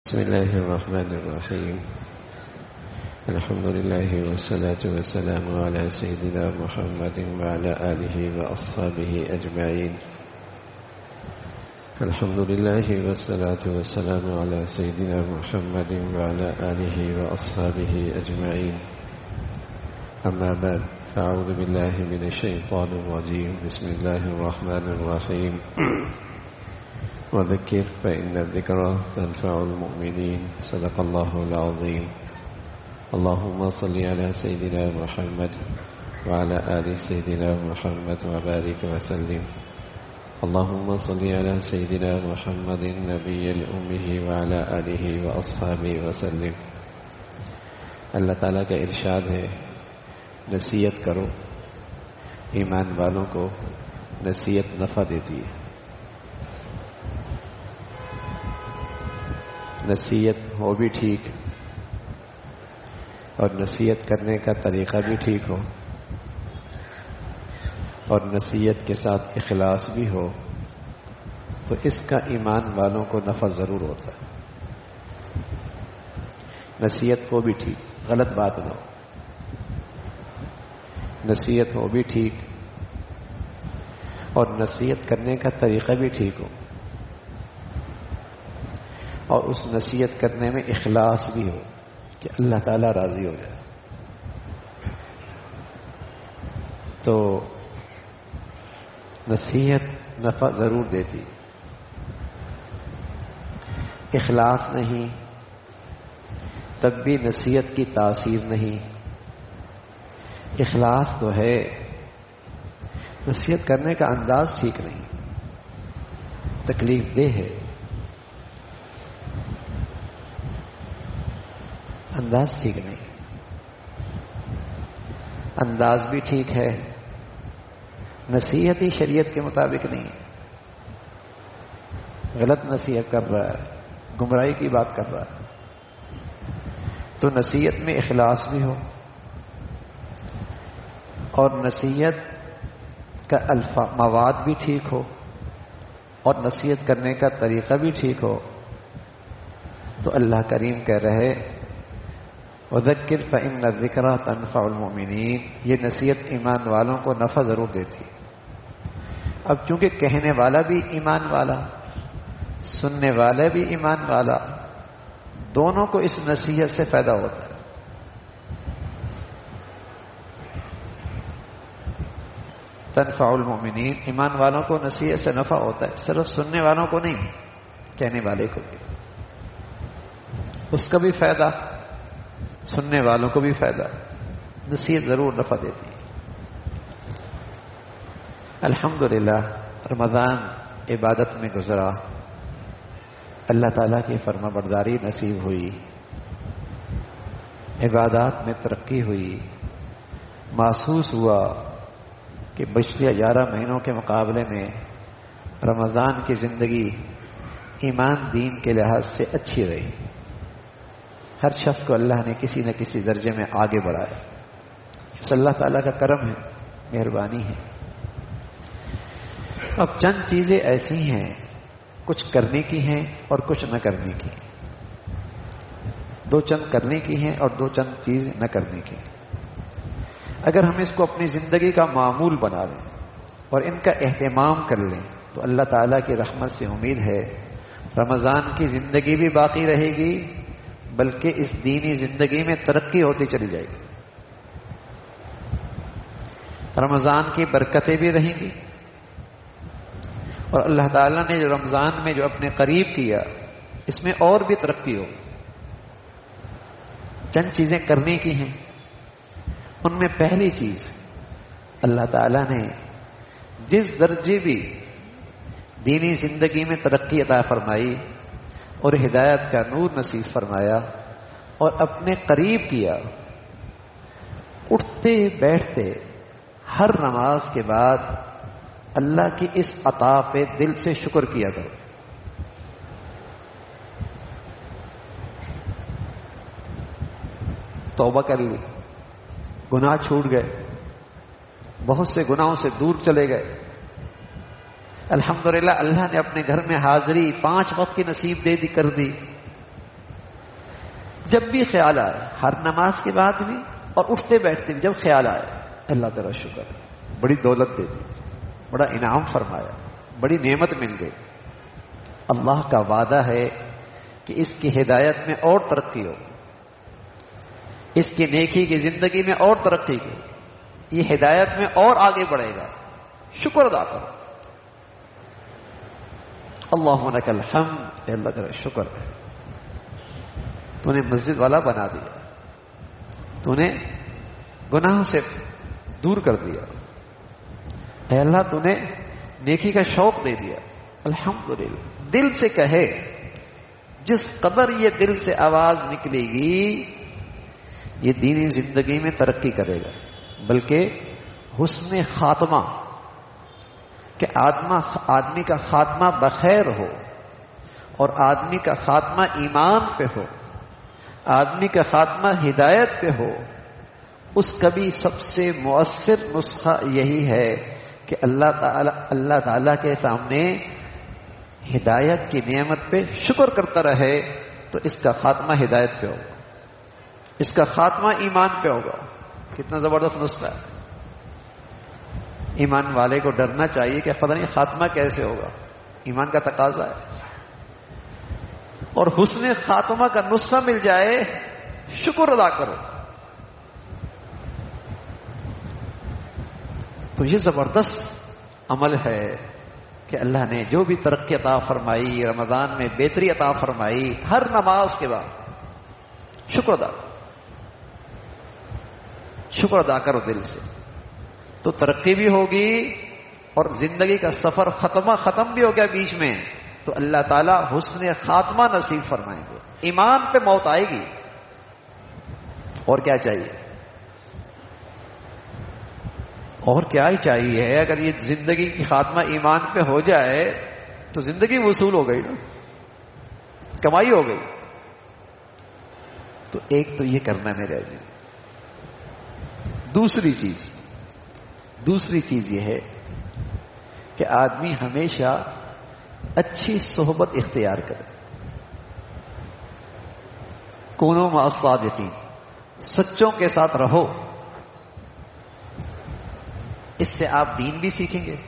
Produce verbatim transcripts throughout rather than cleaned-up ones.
بسم الله الرحمن الرحيم. الحمد لله والصلاة والسلام على سيدنا محمد وعلى آله وأصحابه أجمعين. الحمد لله والصلاة والسلام على سيدنا محمد وعلى آله وأصحابه أجمعين. أما بعد، فأعوذ بالله من الشيطان الرجيم. بسم الله الرحمن الرحيم. وذكر فإن الذكرى تنفع المؤمنين. صدق الله العظيم. اللهم صل على سيدنا محمد وعلى آل سيدنا محمد وبارك وسلم. اللهم صل على سيدنا محمد النبي الأمي وعلى آله وأصحابه وسلم. اللہ تعالیٰ کا ارشاد ہے، نصیحت کرو، ایمان والوں کو نصیحت نفع دیتی ہے. نصیحت ہو بھی ٹھیک اور نصیحت کرنے کا طریقہ بھی ٹھیک ہو اور نصیحت کے ساتھ اخلاص بھی ہو تو اس کا ایمان والوں کو نفع ضرور ہوتا ہے. نصیحت ہو بھی ٹھیک، غلط بات نہ ہو، نصیحت ہو بھی ٹھیک اور نصیحت کرنے کا طریقہ بھی ٹھیک ہو اور اس نصیحت کرنے میں اخلاص بھی ہو کہ اللہ تعالیٰ راضی ہو جائے. تو نصیحت نفع ضرور دیتی. اخلاص نہیں تب بھی نصیحت کی تاثیر نہیں. اخلاص تو ہے، نصیحت کرنے کا انداز ٹھیک نہیں، تکلیف دہ ہے، انداز ٹھیک نہیں. انداز بھی ٹھیک ہے، نصیحت ہی شریعت کے مطابق نہیں ہے. غلط نصیحت کر رہا ہے، گمراہی کی بات کر رہا ہے. تو نصیحت میں اخلاص بھی ہو اور نصیحت کا الفاظ مواد بھی ٹھیک ہو اور نصیحت کرنے کا طریقہ بھی ٹھیک ہو تو اللہ کریم کہہ رہے وذکر فإن الذکرى تنفع المؤمنین. یہ نصیحت ایمان والوں کو نفع ضرور دیتی. اب چونکہ کہنے والا بھی ایمان والا، سننے والا بھی ایمان والا، دونوں کو اس نصیحت سے فائدہ ہوتا ہے. تنفع المؤمنین، ایمان والوں کو نصیحت سے نفع ہوتا ہے، صرف سننے والوں کو نہیں، کہنے والے کو بھی. اس کا بھی فائدہ، سننے والوں کو بھی فائدہ. نصیحت ضرور نفع دیتی ہے. الحمدللہ رمضان عبادت میں گزرا، اللہ تعالیٰ کی فرما برداری نصیب ہوئی، عبادات میں ترقی ہوئی. محسوس ہوا کہ پچھلے گیارہ مہینوں کے مقابلے میں رمضان کی زندگی ایمان دین کے لحاظ سے اچھی رہی. ہر شخص کو اللہ نے کسی نہ کسی درجے میں آگے بڑھایا. اس اللہ تعالیٰ کا کرم ہے، مہربانی ہے. اب چند چیزیں ایسی ہیں، کچھ کرنے کی ہیں اور کچھ نہ کرنے کی. دو چند کرنے کی ہیں اور دو چند چیز نہ کرنے کی. اگر ہم اس کو اپنی زندگی کا معمول بنا لیں اور ان کا اہتمام کر لیں تو اللہ تعالیٰ کی رحمت سے امید ہے رمضان کی زندگی بھی باقی رہے گی بلکہ اس دینی زندگی میں ترقی ہوتی چلی جائے گی. رمضان کی برکتیں بھی رہیں گی اور اللہ تعالیٰ نے جو رمضان میں جو اپنے قریب کیا اس میں اور بھی ترقی ہو. چند چیزیں کرنے کی ہیں. ان میں پہلی چیز اللہ تعالیٰ نے جس درجے بھی دینی زندگی میں ترقی عطا فرمائی اور ہدایت کا نور نصیب فرمایا اور اپنے قریب کیا، اٹھتے بیٹھتے ہر نماز کے بعد اللہ کی اس عطا پہ دل سے شکر کیا کرو. توبہ کر لی، گناہ چھوٹ گئے، بہت سے گناہوں سے دور چلے گئے. الحمدللہ اللہ نے اپنے گھر میں حاضری پانچ وقت کی نصیب دے دی کر دی. جب بھی خیال آئے، ہر نماز کے بعد بھی اور اٹھتے بیٹھتے بھی جب خیال آئے، اللہ تیرا شکر ہے، بڑی دولت دے دی، بڑا انعام فرمایا، بڑی نعمت مل گئی. اللہ کا وعدہ ہے کہ اس کی ہدایت میں اور ترقی ہو، اس کی نیکی کی زندگی میں اور ترقی کی، یہ ہدایت میں اور آگے بڑھے گا. شکر ادا کرو. اللہم لک الحمد، اے اللہ تیرا شکر ہے، تو نے مسجد والا بنا دیا، تو نے گناہوں سے دور کر دیا، اے اللہ تو نے نیکی کا شوق دے دیا. الحمدللہ. دل سے کہے، جس قدر یہ دل سے آواز نکلے گی یہ دینی زندگی میں ترقی کرے گا، بلکہ حسن خاتمہ، کہ آدمی آدمی کا خاتمہ بخیر ہو اور آدمی کا خاتمہ ایمان پہ ہو، آدمی کا خاتمہ ہدایت پہ ہو، اس کا بھی سب سے مؤثر نسخہ یہی ہے کہ اللہ تعالی اللہ تعالیٰ کے سامنے ہدایت کی نعمت پہ شکر کرتا رہے، تو اس کا خاتمہ ہدایت پہ ہوگا، اس کا خاتمہ ایمان پہ ہوگا. کتنا زبردست نسخہ ہے. ایمان والے کو ڈرنا چاہیے کہ پتہ نہیں خاتمہ کیسے ہوگا، ایمان کا تقاضا ہے. اور حسن خاتمہ کا نسخہ مل جائے، شکر ادا کرو. تو یہ زبردست عمل ہے کہ اللہ نے جو بھی ترقی عطا فرمائی، رمضان میں بہتری عطا فرمائی، ہر نماز کے بعد شکر ادا کرو، شکر ادا کرو دل سے، تو ترقی بھی ہوگی اور زندگی کا سفر ختمہ ختم بھی ہو گیا بیچ میں، تو اللہ تعالیٰ حسن خاتمہ نصیب فرمائیں گے. ایمان پہ موت آئے گی. اور کیا چاہیے؟ اور کیا ہی چاہیے؟ اگر یہ زندگی کی خاتمہ ایمان پہ ہو جائے تو زندگی وصول ہو گئی نا، کمائی ہو گئی. تو ایک تو یہ کرنا میرے عزیز. دوسری چیز دوسری چیز یہ ہے کہ آدمی ہمیشہ اچھی صحبت اختیار کرے. کونوا مع الصادقین، سچوں کے ساتھ رہو. اس سے آپ دین بھی سیکھیں گے،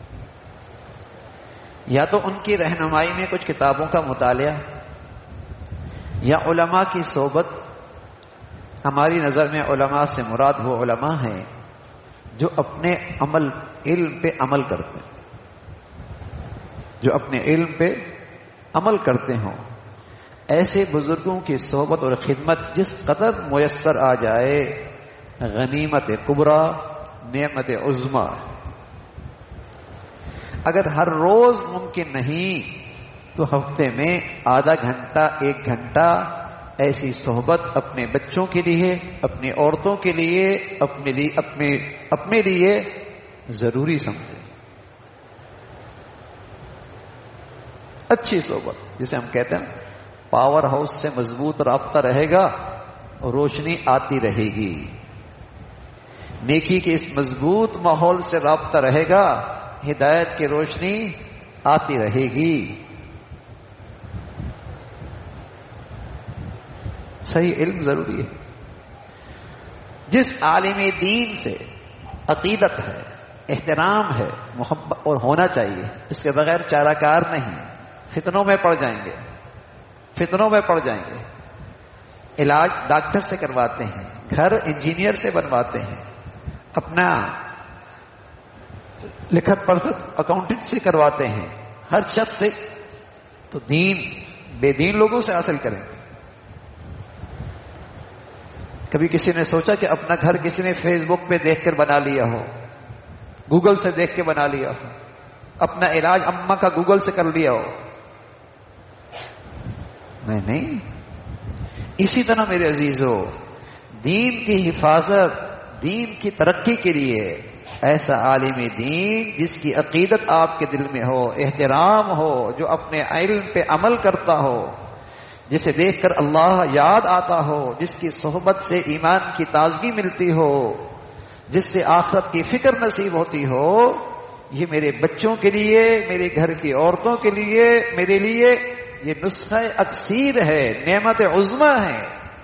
یا تو ان کی رہنمائی میں کچھ کتابوں کا مطالعہ، یا علماء کی صحبت. ہماری نظر میں علماء سے مراد وہ علماء ہیں جو اپنے عمل علم پہ عمل کرتے ہیں، جو اپنے علم پہ عمل کرتے ہوں. ایسے بزرگوں کی صحبت اور خدمت جس قدر میسر آ جائے، غنیمت کبریٰ، نعمت عظمیٰ. اگر ہر روز ممکن نہیں تو ہفتے میں آدھا گھنٹہ ایک گھنٹہ ایسی صحبت اپنے بچوں کے لیے، اپنی عورتوں کے لیے، اپنے لیے اپنے اپنے لیے ضروری سمجھیں. اچھی صحبت جسے ہم کہتے ہیں پاور ہاؤس سے مضبوط رابطہ رہے گا، روشنی آتی رہے گی. نیکی کے اس مضبوط ماحول سے رابطہ رہے گا، ہدایت کی روشنی آتی رہے گی. صحیح علم ضروری ہے. جس عالم دین سے عقیدت ہے، احترام ہے، محبت اور ہونا چاہیے، اس کے بغیر چارہ کار نہیں. فتنوں میں پڑ جائیں گے، فتنوں میں پڑ جائیں گے. علاج ڈاکٹر سے کرواتے ہیں، گھر انجینئر سے بنواتے ہیں، اپنا لکھت پڑھت اکاؤنٹنٹ سے کرواتے ہیں، ہر شخص سے. تو دین بے دین لوگوں سے حاصل کریں. کبھی کسی نے سوچا کہ اپنا گھر کسی نے فیس بک پہ دیکھ کر بنا لیا ہو، گوگل سے دیکھ کے بنا لیا ہو، اپنا علاج اماں کا گوگل سے کر لیا ہو؟ نہیں نہیں. اسی طرح میرے عزیزو، دین کی حفاظت، دین کی ترقی کے لیے ایسا عالم دین جس کی عقیدت آپ کے دل میں ہو، احترام ہو، جو اپنے علم پہ عمل کرتا ہو، جسے دیکھ کر اللہ یاد آتا ہو، جس کی صحبت سے ایمان کی تازگی ملتی ہو، جس سے آخرت کی فکر نصیب ہوتی ہو، یہ میرے بچوں کے لیے، میرے گھر کی عورتوں کے لیے، میرے لیے یہ نسخہ اکسیر ہے، نعمت عظمیٰ ہے.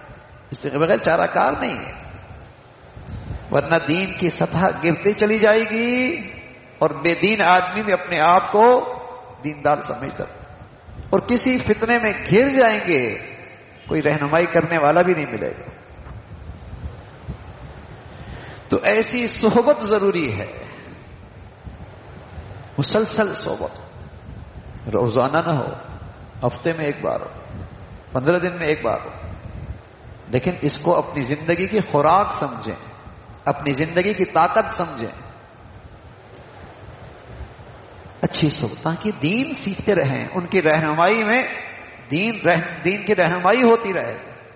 اس کے بغیر چارہ کار نہیں ہے، ورنہ دین کی سطح گرتی چلی جائے گی اور بے دین آدمی بھی اپنے آپ کو دیندار سمجھتا اور کسی فتنے میں گھر جائیں گے، کوئی رہنمائی کرنے والا بھی نہیں ملے گا۔ تو ایسی صحبت ضروری ہے، مسلسل صحبت، روزانہ نہ ہو، ہفتے میں ایک بار ہو، پندرہ دن میں ایک بار ہو، لیکن اس کو اپنی زندگی کی خوراک سمجھیں، اپنی زندگی کی طاقت سمجھیں، اچھی صحبت، تاکہ دین سیکھتے رہیں، ان کی رہنمائی میں دین رہ دین کی رہنمائی ہوتی رہے۔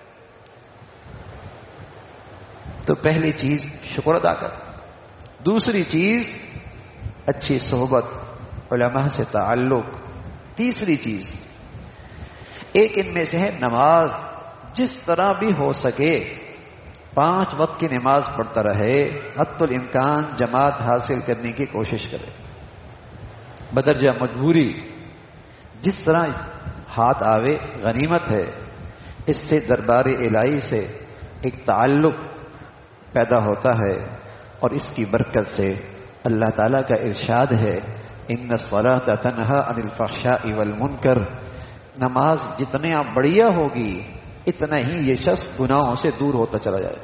تو پہلی چیز شکر ادا کر، دوسری چیز اچھی صحبت، علماء سے تعلق، تیسری چیز ایک ان میں سے ہے نماز، جس طرح بھی ہو سکے پانچ وقت کی نماز پڑھتا رہے، حتی الامکان جماعت حاصل کرنے کی کوشش کرے، بدرجہ مجبوری جس طرح ہاتھ آوے غنیمت ہے۔ اس سے دربار الہی سے ایک تعلق پیدا ہوتا ہے، اور اس کی برکت سے اللہ تعالیٰ کا ارشاد ہے ان الصلاۃ تنہی عن الفحشاء والمنکر، نماز جتنا بڑھیا ہوگی اتنا ہی یہ شخص گناہوں سے دور ہوتا چلا جائے۔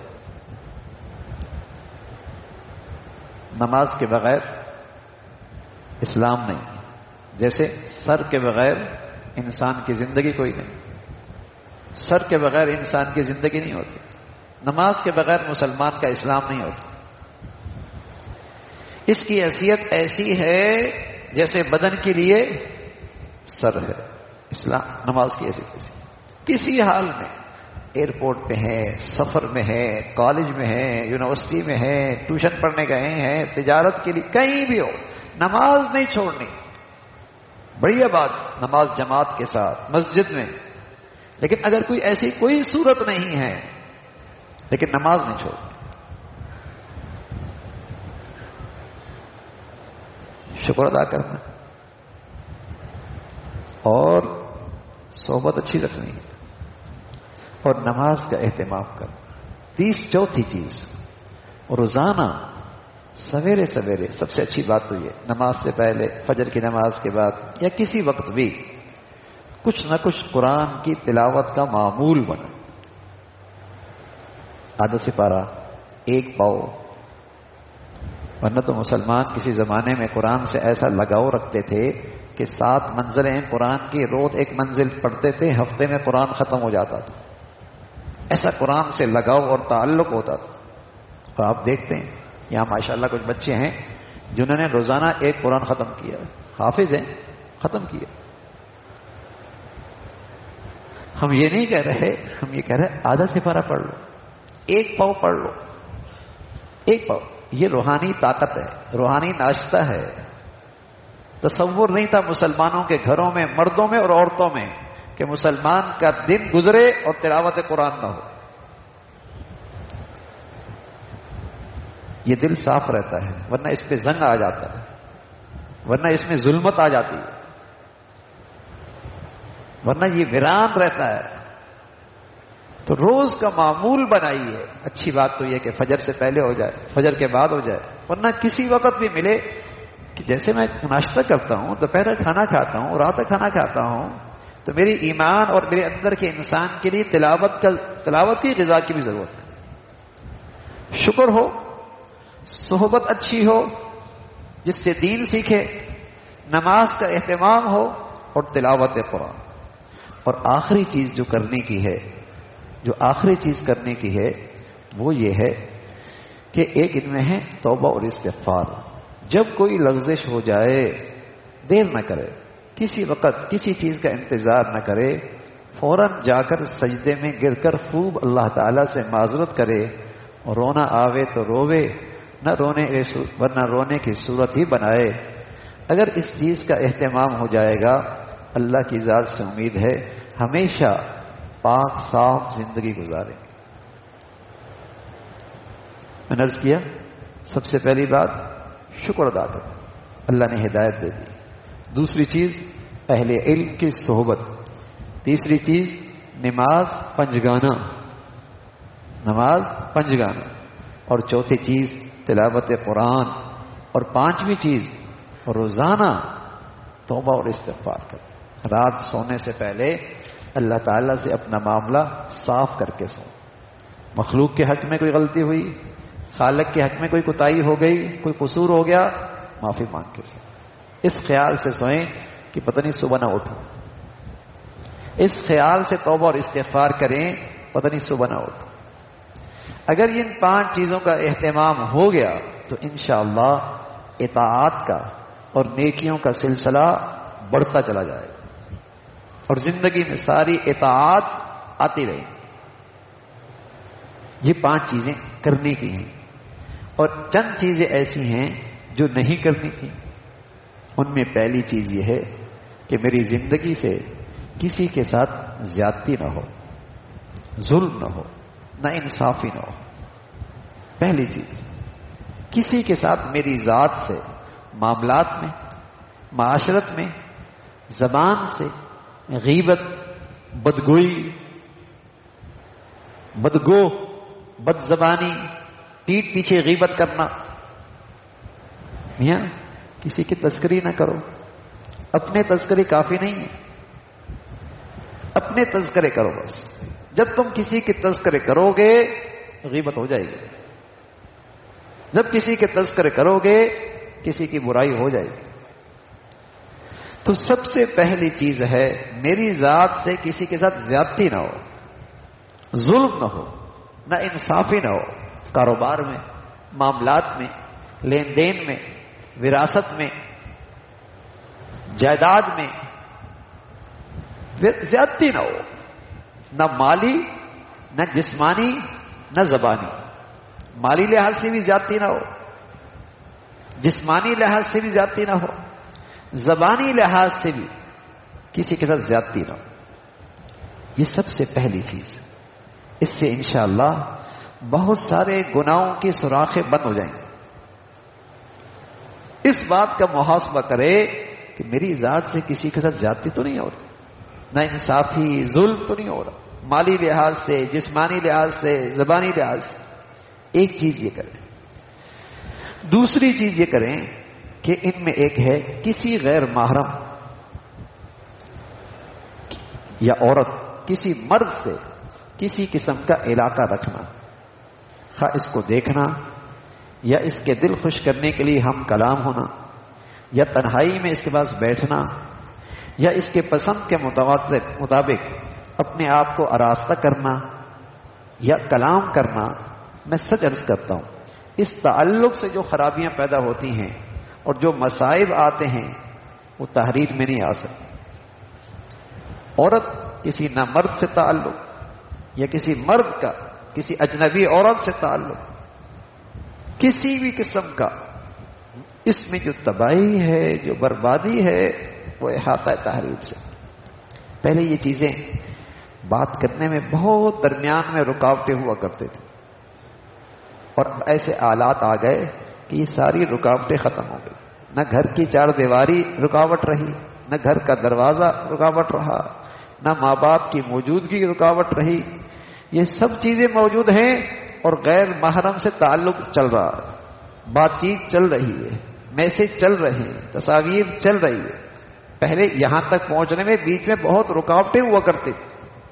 نماز کے بغیر اسلام نہیں، جیسے سر کے بغیر انسان کی زندگی کوئی نہیں، سر کے بغیر انسان کی زندگی نہیں ہوتی، نماز کے بغیر مسلمان کا اسلام نہیں ہوتا۔ اس کی حیثیت ایسی ہے جیسے بدن کے لیے سر ہے، اسلام نماز کی حیثیت ایسی، کسی حال میں ایئرپورٹ پہ ہے، سفر میں ہے، کالج میں ہے، یونیورسٹی میں ہے، ٹیوشن پڑھنے گئے ہیں، تجارت کے لیے کہیں بھی ہو، نماز نہیں چھوڑنی۔ بڑھیا بات نماز جماعت کے ساتھ مسجد میں، لیکن اگر کوئی ایسی کوئی صورت نہیں ہے لیکن نماز نہیں چھوڑنی۔ شکر ادا کرنا اور صحبت اچھی رکھنی ہے اور نماز کا اہتمام کرنا۔ تیس چوتھی چیز روزانہ سویرے سویرے، سب سے اچھی بات تو یہ نماز سے پہلے، فجر کی نماز کے بعد یا کسی وقت بھی کچھ نہ کچھ قرآن کی تلاوت کا معمول بنا، آدھا سپارہ، ایک پاؤ، ورنہ تو مسلمان کسی زمانے میں قرآن سے ایسا لگاؤ رکھتے تھے کہ سات منزلیں قرآن کی، روز ایک منزل پڑھتے تھے، ہفتے میں قرآن ختم ہو جاتا تھا، ایسا قرآن سے لگاؤ اور تعلق ہوتا تھا۔ اور آپ دیکھتے ہیں یہاں ماشاءاللہ کچھ بچے ہیں جنہوں نے روزانہ ایک قرآن ختم کیا، حافظ ہیں، ختم کیا۔ ہم یہ نہیں کہہ رہے، ہم یہ کہہ رہے آدھا سپارہ پڑھ لو، ایک پاؤ پڑھ لو، ایک پاؤ، یہ روحانی طاقت ہے، روحانی ناشتہ ہے۔ تصور نہیں تھا مسلمانوں کے گھروں میں، مردوں میں اور عورتوں میں، کہ مسلمان کا دن گزرے اور تلاوت قرآن نہ ہو۔ یہ دل صاف رہتا ہے، ورنہ اس پہ زنگ آ جاتا ہے، ورنہ اس میں ظلمت آ جاتی ہے، ورنہ یہ ویران رہتا ہے۔ تو روز کا معمول بنائیے۔ اچھی بات تو یہ کہ فجر سے پہلے ہو جائے، فجر کے بعد ہو جائے، ورنہ کسی وقت بھی ملے کہ جیسے میں ناشتہ کرتا ہوں، دوپہر کھانا کھاتا ہوں، رات کا کھانا کھاتا ہوں، تو میری ایمان اور میرے اندر کے انسان کے لیے تلاوت کا تلاوت کی غذا کی بھی ضرورت ہے۔ شکر ہو، صحبت اچھی ہو جس سے دین سیکھے، نماز کا اہتمام ہو اور تلاوت قرآن۔ اور آخری چیز جو کرنے کی ہے، جو آخری چیز کرنے کی ہے وہ یہ ہے کہ ایک ان میں ہے توبہ اور استغفار۔ جب کوئی لغزش ہو جائے دیر نہ کرے، کسی وقت کسی چیز کا انتظار نہ کرے، فوراً جا کر سجدے میں گر کر خوب اللہ تعالیٰ سے معذرت کرے، اور رونا آوے تو روے، نہ رونے ورنہ رونے کی صورت ہی بنائے۔ اگر اس چیز کا اہتمام ہو جائے گا، اللہ کی ذات سے امید ہے ہمیشہ پاک صاف زندگی گزارے۔ میں نے عرض کیا سب سے پہلی بات شکر ادا کرو، اللہ نے ہدایت دے دی۔ دوسری چیز اہل علم کی صحبت۔ تیسری چیز نماز پنجگانہ، نماز پنجگانہ، اور چوتھی چیز تلاوت قرآن، اور پانچویں چیز روزانہ توبہ اور استغفار کر، رات سونے سے پہلے اللہ تعالیٰ سے اپنا معاملہ صاف کر کے سو. مخلوق کے حق میں کوئی غلطی ہوئی، خالق کے حق میں کوئی کوتاہی ہو گئی، کوئی قصور ہو گیا، معافی مانگ کے سو. اس خیال سے سوئیں کہ پتہ نہیں صبح نہ اٹھو، اس خیال سے توبہ اور استغفار کریں پتہ نہیں صبح نہ اٹھو. اگر ان پانچ چیزوں کا اہتمام ہو گیا تو انشاءاللہ اطاعت کا اور نیکیوں کا سلسلہ بڑھتا چلا جائے گا، اور زندگی میں ساری اطاعت آتی رہے. یہ پانچ چیزیں کرنے کی ہیں، اور چند چیزیں ایسی ہیں جو نہیں کرنی تھیں. ان میں پہلی چیز یہ ہے کہ میری زندگی سے کسی کے ساتھ زیادتی نہ ہو، ظلم نہ ہو، نہ انصافی نہ ہو. پہلی چیز، کسی کے ساتھ میری ذات سے معاملات میں، معاشرت میں، زبان سے غیبت، بدگوئی، بدگو، بد زبانی، پیٹھ پیچھے غیبت کرنا. میاں کسی کی تذکری نہ کرو، اپنے تذکرے کافی نہیں ہے، اپنے تذکرے کرو بس. جب تم کسی کے تذکرے کرو گے غیبت ہو جائے گی، جب کسی کے تذکرے کرو گے کسی کی برائی ہو جائے گی. تو سب سے پہلی چیز ہے میری ذات سے کسی کے ساتھ زیادتی نہ ہو، ظلم نہ ہو، نہ انصافی نہ ہو. کاروبار میں، معاملات میں، لین دین میں، وراثت میں، جائیداد میں زیادتی نہ ہو، نہ مالی، نہ جسمانی، نہ زبانی. مالی لحاظ سے بھی زیادتی نہ ہو، جسمانی لحاظ سے بھی زیادتی نہ ہو، زبانی لحاظ سے بھی کسی کے ساتھ زیادتی نہ ہو. یہ سب سے پہلی چیز. اس سے انشاءاللہ بہت سارے گناہوں کی سوراخیں بند ہو جائیں گے. اس بات کا محاسبہ کرے کہ میری ذات سے کسی کے ساتھ زیادتی تو نہیں ہو رہی، نہ انصافی، ظلم تو نہیں ہو رہا، مالی لحاظ سے، جسمانی لحاظ سے، زبانی لحاظ سے. ایک چیز یہ کریں. دوسری چیز یہ کریں کہ ان میں ایک ہے کسی غیر محرم یا عورت، کسی مرد سے کسی قسم کا علاقہ رکھنا، خواہ اس کو دیکھنا، یا اس کے دل خوش کرنے کے لیے ہم کلام ہونا، یا تنہائی میں اس کے پاس بیٹھنا، یا اس کے پسند کے مطابق اپنے آپ کو آراستہ کرنا یا کلام کرنا. میں سچ عرض کرتا ہوں اس تعلق سے جو خرابیاں پیدا ہوتی ہیں اور جو مصائب آتے ہیں وہ تحریر میں نہیں آ سکتے. عورت کسی نامرد سے تعلق یا کسی مرد کا کسی اجنبی عورت سے تعلق کسی بھی قسم کا، اس میں جو تباہی ہے، جو بربادی ہے، وہ احاطہ تحریر سے. پہلے یہ چیزیں بات کرنے میں بہت درمیان میں رکاوٹیں ہوا کرتے تھے، اور ایسے آلات آ گئے کہ یہ ساری رکاوٹیں ختم ہو گئی. نہ گھر کی چار دیواری رکاوٹ رہی، نہ گھر کا دروازہ رکاوٹ رہا، نہ ماں باپ کی موجودگی رکاوٹ رہی. یہ سب چیزیں موجود ہیں اور غیر محرم سے تعلق چل رہا ہے، بات چیت چل رہی ہے، میسج چل رہے ہیں، تصاویر چل رہی ہے. پہلے یہاں تک پہنچنے میں بیچ میں بہت رکاوٹیں ہوا کرتی تھی،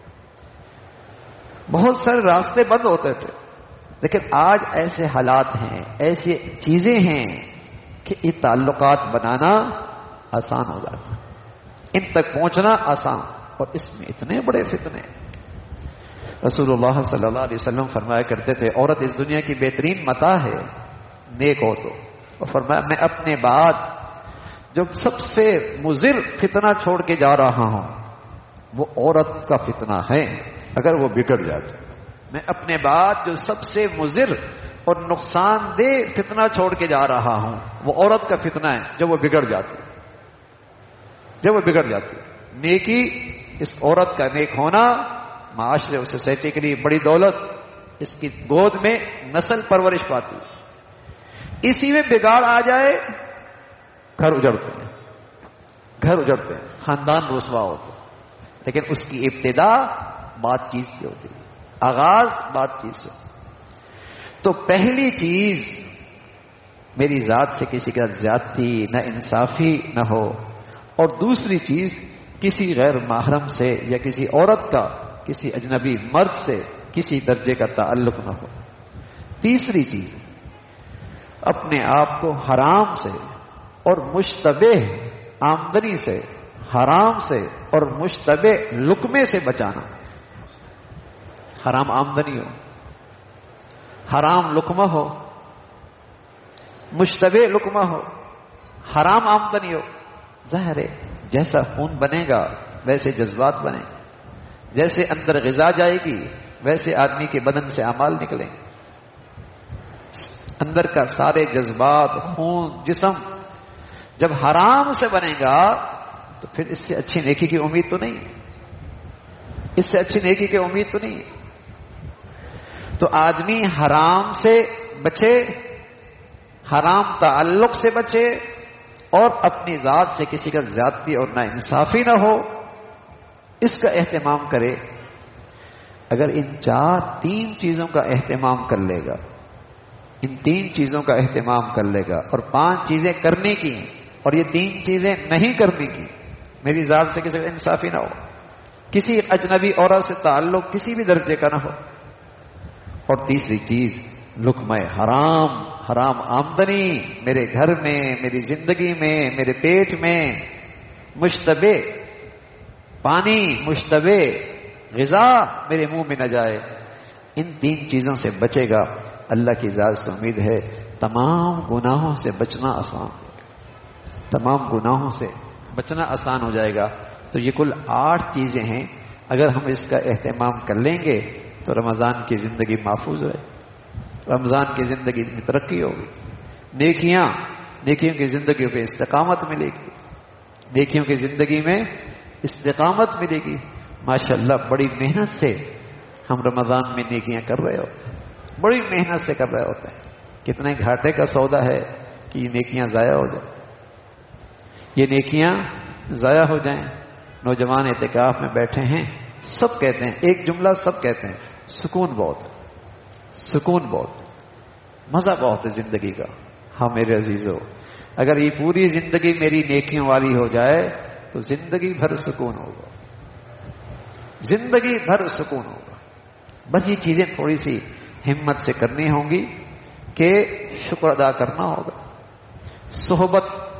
بہت سارے راستے بند ہوتے تھے. لیکن آج ایسے حالات ہیں، ایسی چیزیں ہیں کہ یہ تعلقات بنانا آسان ہو جاتا، ان تک پہنچنا آسان، اور اس میں اتنے بڑے فتنے. رسول اللہ صلی اللہ علیہ وسلم فرمایا کرتے تھے عورت اس دنیا کی بہترین متاع ہے نیک ہو تو. اور فرمایا میں اپنے بعد جو سب سے مضر فتنہ چھوڑ کے جا رہا ہوں وہ عورت کا فتنہ ہے اگر وہ بگڑ جاتی. میں اپنے بعد جو سب سے مضر اور نقصان دہ فتنہ چھوڑ کے جا رہا ہوں وہ عورت کا فتنہ ہے جب وہ بگڑ جاتی جب وہ بگڑ جاتی نیکی اس عورت کا نیک ہونا معاشرے اور سوسائٹی کے لیے بڑی دولت، اس کی گود میں نسل پرورش پاتی. اسی میں بگاڑ آ جائے گھر اجڑتے ہیں گھر اجڑتے ہیں خاندان رسوا ہوتے ہیں. لیکن اس کی ابتدا بات چیت سے ہوتی ہے، آغاز بات چیت سے. تو پہلی چیز میری ذات سے کسی کا زیادتی نہ انصافی نہ ہو، اور دوسری چیز کسی غیر محرم سے یا کسی عورت کا کسی اجنبی مرد سے کسی درجے کا تعلق نہ ہو. تیسری چیز اپنے آپ کو حرام سے اور مشتبہ آمدنی سے، حرام سے اور مشتبہ لقمے سے بچانا. حرام آمدنی ہو، حرام لقمہ ہو، مشتبہ لقمہ ہو، حرام آمدنی ہو. ظاہر ہے جیسا خون بنے گا ویسے جذبات بنے، جیسے اندر غذا جائے گی ویسے آدمی کے بدن سے اعمال نکلیں. اندر کا سارے جذبات، خون، جسم جب حرام سے بنے گا تو پھر اس سے اچھی نیکی کی امید تو نہیں، اس سے اچھی نیکی کی امید تو نہیں. تو آدمی حرام سے بچے، حرام تعلق سے بچے، اور اپنی ذات سے کسی کا زیادتی اور نا انصافی نہ ہو، اس کا اہتمام کرے. اگر ان چار تین چیزوں کا اہتمام کر لے گا، ان تین چیزوں کا اہتمام کر لے گا، اور پانچ چیزیں کرنے کی اور یہ تین چیزیں نہیں کرنے کی، میری ذات سے کسی کا انصافی نہ ہو، کسی اجنبی عورت سے تعلق کسی بھی درجے کا نہ ہو، اور تیسری چیز لقمہ حرام، حرام آمدنی میرے گھر میں، میری زندگی میں، میرے پیٹ میں، مشتبہ پانی، مشتبہ غذا میرے منہ میں نہ جائے. ان تین چیزوں سے بچے گا، اللہ کی ذات سے امید ہے تمام گناہوں سے بچنا آسان، تمام گناہوں سے بچنا آسان ہو جائے گا. تو یہ کل آٹھ چیزیں ہیں، اگر ہم اس کا اہتمام کر لیں گے تو رمضان کی زندگی محفوظ رہے، رمضان کی زندگی میں ترقی ہوگی، نیکیاں نیکیوں کی زندگیوں پہ استقامت ملے گی، نیکیوں کی زندگی میں استقامت ملے گی. ماشاءاللہ بڑی محنت سے ہم رمضان میں نیکیاں کر رہے ہوتے ہیں، بڑی محنت سے کر رہے ہوتے ہیں. کتنے گھاٹے کا سودا ہے کہ یہ نیکیاں ضائع ہو جائیں، یہ نیکیاں ضائع ہو جائیں. نوجوان اعتکاف میں بیٹھے ہیں، سب کہتے ہیں ایک جملہ، سب کہتے ہیں سکون بہت، سکون بہت، مزہ بہت ہے زندگی کا. ہاں میرے عزیزو، اگر یہ پوری زندگی میری نیکیوں والی ہو جائے تو زندگی بھر سکون ہوگا، زندگی بھر سکون ہوگا. بس یہ چیزیں تھوڑی سی ہمت سے کرنی ہوں گی کہ شکر ادا کرنا ہوگا، صحبت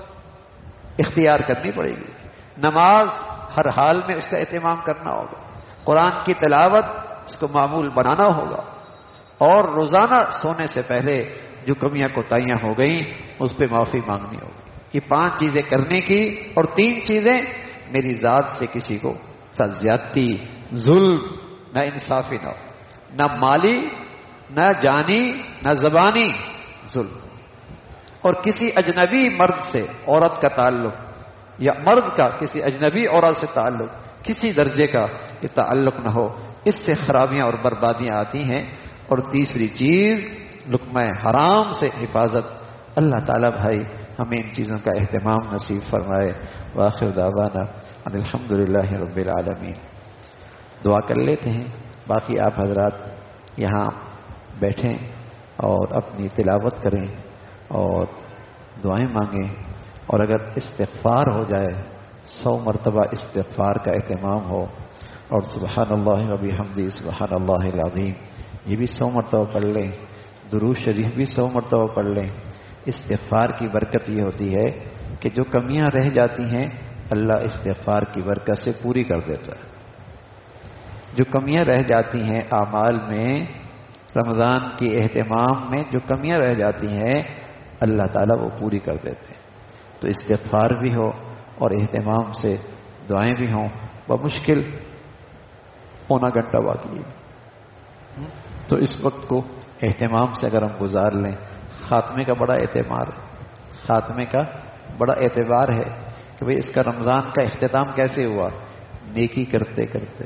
اختیار کرنی پڑے گی، نماز ہر حال میں اس کا اہتمام کرنا ہوگا، قرآن کی تلاوت اس کو معمول بنانا ہوگا، اور روزانہ سونے سے پہلے جو کمیاں کوتاہیاں ہو گئیں اس پہ معافی مانگنی ہوگی. یہ پانچ چیزیں کرنے کی، اور تین چیزیں میری ذات سے کسی کو ساتھ زیادتی، ظلم، نہ انصافی نہ ہو، نہ مالی، نہ جانی، نہ زبانی ظلم، اور کسی اجنبی مرد سے عورت کا تعلق یا مرد کا کسی اجنبی عورت سے تعلق کسی درجے کا یہ تعلق نہ ہو. اس سے خرابیاں اور بربادیاں آتی ہیں. اور تیسری چیز لقمہ حرام سے حفاظت. اللہ تعالیٰ بھائی ہمیں ان چیزوں کا اہتمام نصیب فرمائے. وآخر دعوانا ان الحمدللہ رب العالمین. دعا کر لیتے ہیں، باقی آپ حضرات یہاں بیٹھیں اور اپنی تلاوت کریں اور دعائیں مانگیں، اور اگر استغفار ہو جائے سو مرتبہ استغفار کا اہتمام ہو، اور سبحان اللہ و بحمدہ سبحان اللہ العظیم یہ بھی سو مرتبہ پڑھ لیں، درود شریف بھی سو مرتبہ پڑھ لیں. استغفار کی برکت یہ ہوتی ہے کہ جو کمیاں رہ جاتی ہیں اللہ استغفار کی برکت سے پوری کر دیتا ہے. جو کمیاں رہ جاتی ہیں اعمال میں، رمضان کے اہتمام میں جو کمیاں رہ جاتی ہیں اللہ تعالیٰ وہ پوری کر دیتے ہیں. تو استغفار بھی ہو اور اہتمام سے دعائیں بھی ہوں. بمشکل پونا گھنٹہ باقی ہے، تو اس وقت کو اہتمام سے اگر ہم گزار لیں، خاتمے کا بڑا اعتبار ہے، خاتمے کا بڑا اعتبار ہے کہ بھئی اس کا رمضان کا اختتام کیسے ہوا؟ نیکی کرتے کرتے،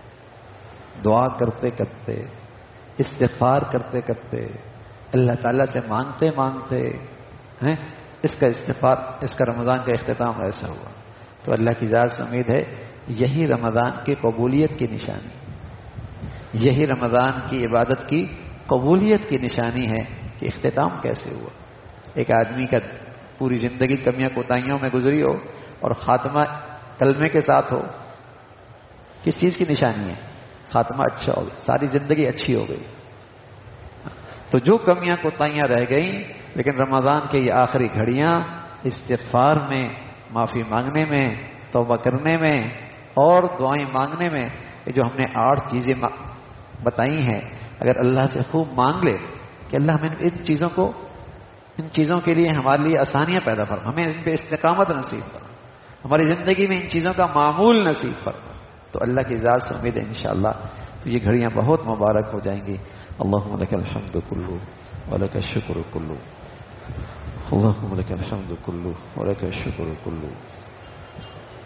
دعا کرتے کرتے، استغفار کرتے کرتے، اللہ تعالیٰ سے مانگتے مانگتے ہیں اس کا استغفار، اس کا رمضان کا اختتام ایسا ہوا. تو اللہ کی ذات سے امید ہے یہی رمضان کی قبولیت کی نشانی، یہی رمضان کی عبادت کی قبولیت کی نشانی ہے کہ اختتام کیسے ہوا. ایک آدمی کا پوری زندگی کمیاں کوتاہیوں میں گزری ہو اور خاتمہ کلمے کے ساتھ ہو، کس چیز کی نشانی ہے؟ خاتمہ اچھا ہو گیا، ساری زندگی اچھی ہو گئی. تو جو کمیاں کوتاہیاں رہ گئیں، لیکن رمضان کے یہ آخری گھڑیاں استغفار میں، معافی مانگنے میں، توبہ کرنے میں اور دعائیں مانگنے میں، یہ جو ہم نے آٹھ چیزیں بتائی ہیں، اگر اللہ سے خوب مانگ لے کہ اللہ ہمیں ان چیزوں کو، ان چیزوں کے لیے ہمارے لیے آسانیاں پیدا فرما، ہمیں ان پہ استقامت نصیب فرما، ہماری زندگی میں ان چیزوں کا معمول نصیب فرما، تو اللہ کی ذات سے امید ہے انشاءاللہ تو یہ گھڑیاں بہت مبارک ہو جائیں گی. اللہم لک الحمد کلو ولک الشکر کلو، اللہم لک الحمد کلو ولک الشکر کلو.